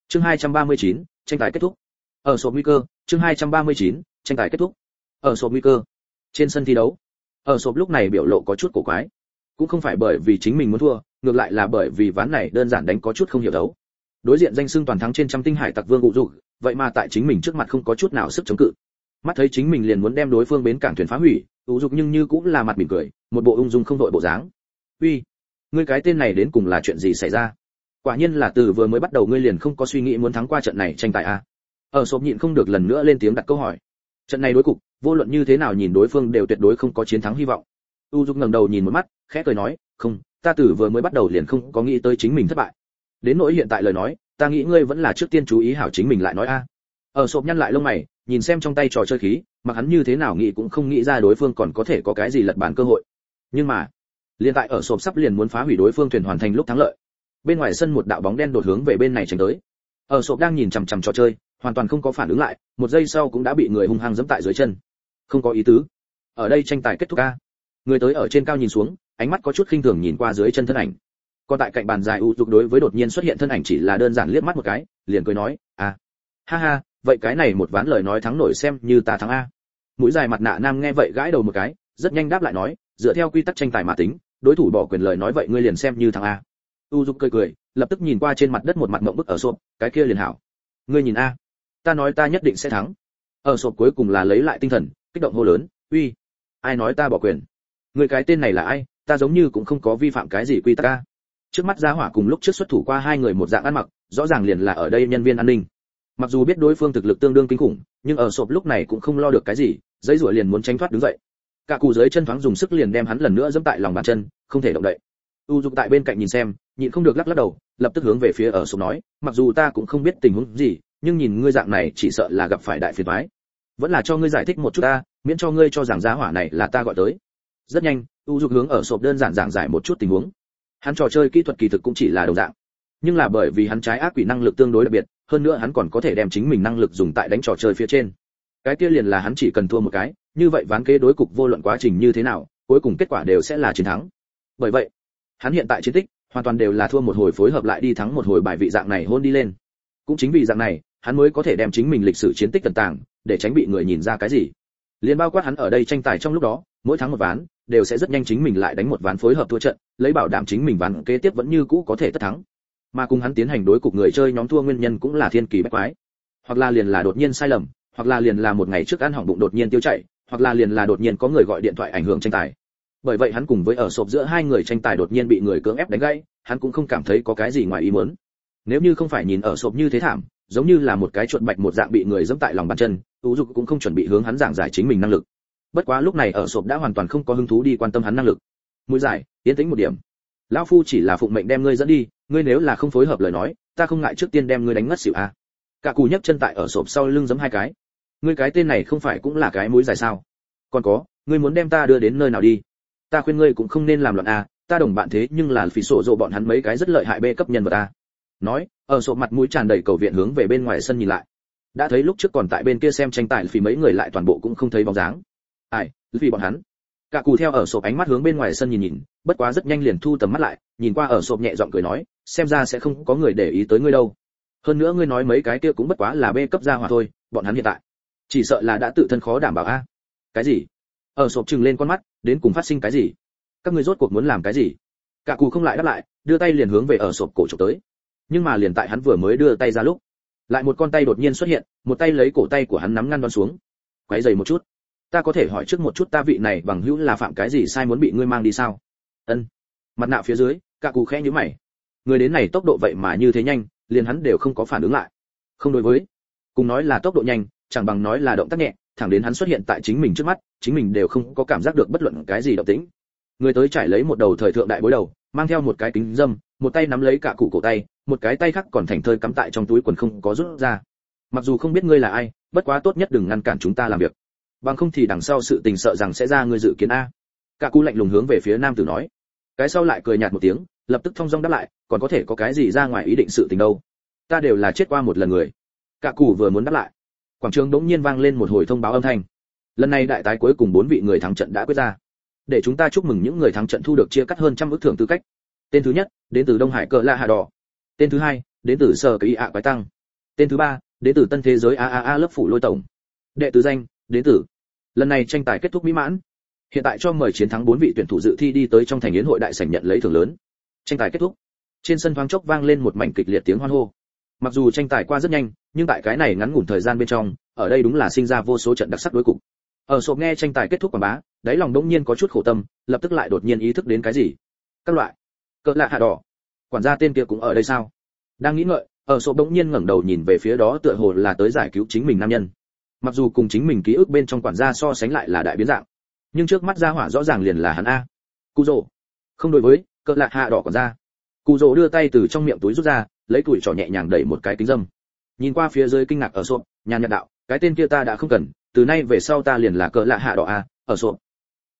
Chương 239, tranh tài kết thúc. Ở sổ nguy cơ, chương 239, tranh tài kết thúc. Ở sổ nguy cơ. Trên sân thi đấu, ở sổ lúc này biểu lộ có chút cổ quái, cũng không phải bởi vì chính mình muốn thua, ngược lại là bởi vì ván này đơn giản đánh có chút không hiểu đấu. Đối diện danh xưng toàn thắng trên trăm tinh hải tặc vương Vũ Dục, vậy mà tại chính mình trước mặt không có chút nào sức chống cự. Mắt thấy chính mình liền muốn đem đối phương bến cảng thuyền phá hủy, Vũ Dục nhưng như cũng là mặt mỉm cười, một bộ ung dung không đội bộ dáng. "Uy, ngươi cái tên này đến cùng là chuyện gì xảy ra? Quả nhiên là từ vừa mới bắt đầu ngươi liền không có suy nghĩ muốn thắng qua trận này tranh tài à?" Ở sộp nhịn không được lần nữa lên tiếng đặt câu hỏi. Trận này đối cục, vô luận như thế nào nhìn đối phương đều tuyệt đối không có chiến thắng hy vọng. U Dục ngẩng đầu nhìn một mắt, khẽ cười nói, "Không, ta từ vừa mới bắt đầu liền không có nghĩ tới chính mình thất bại. Đến nỗi hiện tại lời nói, ta nghĩ ngươi vẫn là trước tiên chú ý hảo chính mình lại nói a." Ở sộp nhăn lại lông mày, nhìn xem trong tay trò chơi khí, mặc hắn như thế nào nghĩ cũng không nghĩ ra đối phương còn có thể có cái gì lật bàn cơ hội. Nhưng mà, liền tại ở sộp sắp liền muốn phá hủy đối phương thuyền hoàn thành lúc thắng lợi. Bên ngoài sân một đạo bóng đen đột hướng về bên này tránh tới. Ở sộp đang nhìn chằm chằm trò chơi, hoàn toàn không có phản ứng lại, một giây sau cũng đã bị người hung hăng giẫm tại dưới chân. Không có ý tứ. Ở đây tranh tài kết thúc a. Người tới ở trên cao nhìn xuống, ánh mắt có chút khinh thường nhìn qua dưới chân thân ảnh. Còn tại cạnh bàn dài U Dục đối với đột nhiên xuất hiện thân ảnh chỉ là đơn giản liếc mắt một cái, liền cười nói, "À, ha ha, vậy cái này một ván lời nói thắng nổi xem như ta thắng a." Mũi dài mặt nạ nam nghe vậy gãi đầu một cái, rất nhanh đáp lại nói, "Dựa theo quy tắc tranh tài mà tính, đối thủ bỏ quyền lời nói vậy ngươi liền xem như thắng a." U Dục cười cười, lập tức nhìn qua trên mặt đất một mặt ngậm bức ở sộp, "Cái kia liền hảo. Ngươi nhìn a, ta nói ta nhất định sẽ thắng." Ở sộp cuối cùng là lấy lại tinh thần, kích động hô lớn, "Uy, ai nói ta bỏ quyền? Người cái tên này là ai? Ta giống như cũng không có vi phạm cái gì quy tắc a." Trước mắt Gia Hỏa cùng lúc trước xuất thủ qua hai người một dạng ăn mặc, rõ ràng liền là ở đây nhân viên an ninh. Mặc dù biết đối phương thực lực tương đương kinh khủng, nhưng ở sộp lúc này cũng không lo được cái gì, giấy rủa liền muốn tránh thoát đứng dậy. Cả cù dưới chân thoáng dùng sức liền đem hắn lần nữa giẫm tại lòng bàn chân, không thể động đậy. U Dục tại bên cạnh nhìn xem, nhịn không được lắc lắc đầu, lập tức hướng về phía ở sộp nói, "Mặc dù ta cũng không biết tình huống gì, nhưng nhìn ngươi dạng này chỉ sợ là gặp phải đại phiền toái. Vẫn là cho ngươi giải thích một chút ta, miễn cho ngươi cho rằng Gia Hỏa này là ta gọi tới." Rất nhanh, U Dục hướng ở sộp đơn giản giảng giải một chút tình huống. Hắn trò chơi kỹ thuật kỳ thực cũng chỉ là đồng dạng, nhưng là bởi vì hắn trái ác quỷ năng lực tương đối đặc biệt, hơn nữa hắn còn có thể đem chính mình năng lực dùng tại đánh trò chơi phía trên. Cái kia liền là hắn chỉ cần thua một cái, như vậy ván kế đối cục vô luận quá trình như thế nào, cuối cùng kết quả đều sẽ là chiến thắng. Bởi vậy, hắn hiện tại chiến tích hoàn toàn đều là thua một hồi phối hợp lại đi thắng một hồi bài vị dạng này hôn đi lên. Cũng chính vì dạng này, hắn mới có thể đem chính mình lịch sử chiến tích tận tàng, để tránh bị người nhìn ra cái gì. Liên bao quát hắn ở đây tranh tài trong lúc đó, mỗi thắng một ván, đều sẽ rất nhanh chính mình lại đánh một ván phối hợp thua trận, lấy bảo đảm chính mình ván kế tiếp vẫn như cũ có thể tất thắng. Mà cùng hắn tiến hành đối cục người chơi nhóm thua nguyên nhân cũng là thiên kỳ bách quái. Hoặc là liền là đột nhiên sai lầm, hoặc là liền là một ngày trước ăn hỏng bụng đột nhiên tiêu chảy, hoặc là liền là đột nhiên có người gọi điện thoại ảnh hưởng tranh tài. Bởi vậy hắn cùng với ở sộp giữa hai người tranh tài đột nhiên bị người cưỡng ép đánh gãy, hắn cũng không cảm thấy có cái gì ngoài ý muốn. Nếu như không phải nhìn ở sộp như thế thảm, giống như là một cái chuột bạch một dạng bị người giẫm tại lòng bàn chân, U Dục cũng không chuẩn bị hướng hắn giảng giải chính mình năng lực. Bất quá lúc này ở sộp đã hoàn toàn không có hứng thú đi quan tâm hắn năng lực. Mũi dài, tiến tĩnh một điểm. Lão phu chỉ là phụng mệnh đem ngươi dẫn đi, ngươi nếu là không phối hợp lời nói, ta không ngại trước tiên đem ngươi đánh ngất xỉu a. Cả cù nhấc chân tại ở sộp sau lưng giẫm hai cái. Ngươi cái tên này không phải cũng là cái mũi dài sao? Còn có, ngươi muốn đem ta đưa đến nơi nào đi? Ta khuyên ngươi cũng không nên làm loạn a, ta đồng bạn thế nhưng là phỉ sổ rộ bọn hắn mấy cái rất lợi hại bê cấp nhân vật a. Nói, ở sộp mặt mũi tràn đầy cầu viện hướng về bên ngoài sân nhìn lại. Đã thấy lúc trước còn tại bên kia xem tranh tài phỉ mấy người lại toàn bộ cũng không thấy bóng dáng. Ai, vì bọn hắn. Cả cù theo ở sộp ánh mắt hướng bên ngoài sân nhìn nhìn, bất quá rất nhanh liền thu tầm mắt lại, nhìn qua ở sộp nhẹ giọng cười nói, xem ra sẽ không có người để ý tới ngươi đâu. Hơn nữa ngươi nói mấy cái kia cũng bất quá là bê cấp gia hỏa thôi, bọn hắn hiện tại chỉ sợ là đã tự thân khó đảm bảo a. Cái gì? Ở sộp trừng lên con mắt, đến cùng phát sinh cái gì? Các ngươi rốt cuộc muốn làm cái gì? Cả cù không lại đáp lại, đưa tay liền hướng về ở sộp cổ chụp tới. Nhưng mà liền tại hắn vừa mới đưa tay ra lúc, lại một con tay đột nhiên xuất hiện, một tay lấy cổ tay của hắn nắm ngăn đón xuống. Quấy giày một chút, ta có thể hỏi trước một chút ta vị này bằng hữu là phạm cái gì sai muốn bị ngươi mang đi sao? Ân. Mặt nạ phía dưới, cả cù khẽ nhíu mày. Người đến này tốc độ vậy mà như thế nhanh, liền hắn đều không có phản ứng lại. Không đối với, cùng nói là tốc độ nhanh, chẳng bằng nói là động tác nhẹ, thẳng đến hắn xuất hiện tại chính mình trước mắt, chính mình đều không có cảm giác được bất luận cái gì động tĩnh. Người tới trải lấy một đầu thời thượng đại bối đầu, mang theo một cái kính dâm, một tay nắm lấy cả cụ cổ tay, một cái tay khác còn thành thơi cắm tại trong túi quần không có rút ra. Mặc dù không biết ngươi là ai, bất quá tốt nhất đừng ngăn cản chúng ta làm việc, bằng không thì đằng sau sự tình sợ rằng sẽ ra ngươi dự kiến a. Cả cụ lạnh lùng hướng về phía nam tử nói. Cái sau lại cười nhạt một tiếng, lập tức thong dong đáp lại, còn có thể có cái gì ra ngoài ý định sự tình đâu, ta đều là chết qua một lần người. Cả cụ vừa muốn đáp lại, quảng trường đống nhiên vang lên một hồi thông báo âm thanh. Lần này đại tái cuối cùng 4 vị người thắng trận đã quyết ra, để chúng ta chúc mừng những người thắng trận thu được chia cắt hơn trăm ức thưởng tư cách. Tên thứ nhất đến từ Đông Hải Cờ La Hà Đỏ, tên thứ hai đến từ Sở Kỳ ạ Quái Tăng, Tên thứ 3, đến từ tân thế giới AAA lớp phủ lôi tổng. Đệ tứ danh, đến từ. Lần này tranh tài kết thúc mỹ mãn. Hiện tại cho mời chiến thắng 4 vị tuyển thủ dự thi đi tới trong thành yến hội đại sảnh nhận lấy thưởng lớn. Tranh tài kết thúc. Trên sân thoáng chốc vang lên một mảnh kịch liệt tiếng hoan hô. Mặc dù tranh tài qua rất nhanh, nhưng tại cái này ngắn ngủn thời gian bên trong, ở đây đúng là sinh ra vô số trận đặc sắc đối cục. Ở sộp nghe tranh tài kết thúc quảng bá, đáy lòng đống nhiên có chút khổ tâm, lập tức lại đột nhiên ý thức đến cái gì. Các loại cỡ lạ hạ đỏ, quản gia tên kia cũng ở đây sao? Đang nghĩ ngợi, ở sộp đống nhiên ngẩng đầu nhìn về phía đó tựa hồ là tới giải cứu chính mình nam nhân. Mặc dù cùng chính mình ký ức bên trong quản gia so sánh lại là đại biến dạng, nhưng trước mắt gia hỏa rõ ràng liền là hắn a. Cù rồ. Không đối với, cỡ lạ hạ đỏ quản gia. Cù rồ đưa tay từ trong miệng túi rút ra, lấy tuổi trỏ nhẹ nhàng đẩy một cái kính dâm. Nhìn qua phía dưới kinh ngạc ở sộp, nhàn nhạt đạo, cái tên kia ta đã không cần, từ nay về sau ta liền là cỡ lạ hạ đỏ a, ở sộp.